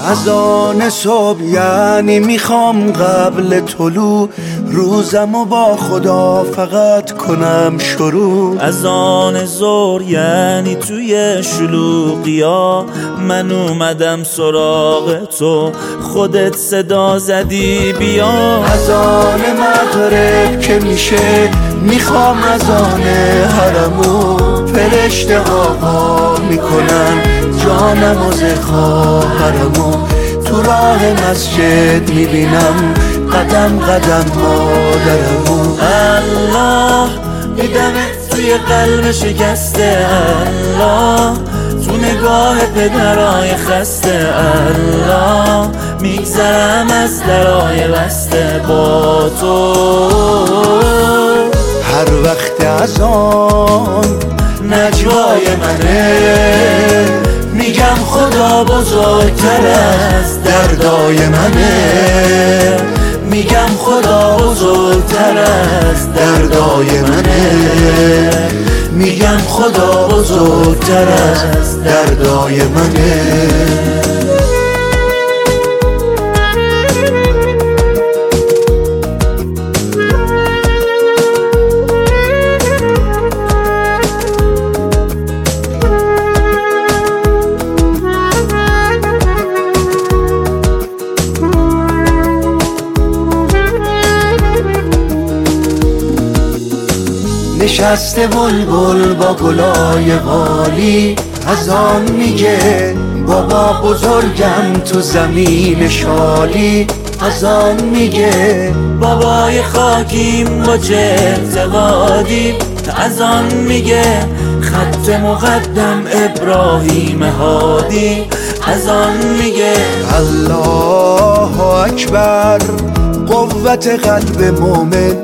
از آن صبح یعنی میخوام قبل طلوع روزمو با خدا فقط کنم شروع. از آن ظهر یعنی توی شلوغیا من اومدم سراغ تو، خودت صدا زدی بیا. از آن مغرب که میشه میخوام از آن حرمو، فرشته ها میکنن جانم و خواهرمو. تو راه مسجد میبینم قدم قدم مادرمو. الله دیدمت توی قلب شکسته، الله تو نگاه پدرای خسته، الله میگذرم از درای بسته با تو. هر وقت از آن نجوای منه، میگم خدا بزرگتر از دردای منه، میگم خدا بزرگتر از دردای منه، میگم خدا بزرگتر از دردای منه. نشسته بلبل با گلای والی، از آن میگه بابا بزرگم تو زمین شالی، از آن میگه بابای خاکیم با چه اعتقادی، از آن میگه خط مقدم ابراهیم هادی، از آن میگه الله اکبر قوت قلب مومن،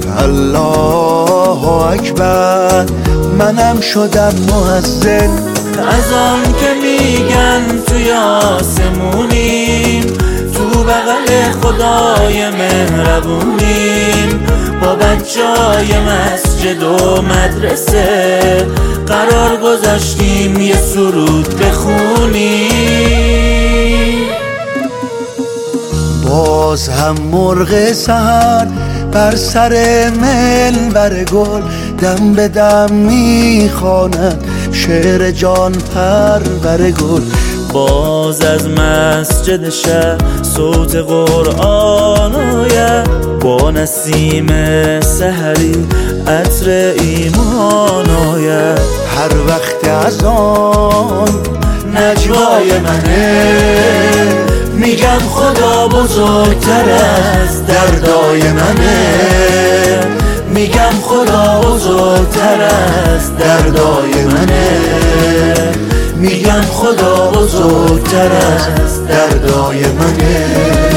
الله اکبر منم شدم مؤذن. از آن که میگن توی آسمونیم، تو بغل خدای مهربونیم، با بچهای مسجد و مدرسه قرار گذاشتیم یه سرود بخونیم. باز هم مرغ سحر بر سر منبر گل دم به دم میخواند شعر جان پرور گل. باز از مسجد شهر صوت قرآن آید، با نسیم سحری عطر ایمان آید. هر وقت از آن نجوای منه، میگم خدا بزرگتر از دردای منه، میگم خدا بزرگتر از دردای منه، میگم خدا بزرگتر از دردای منه.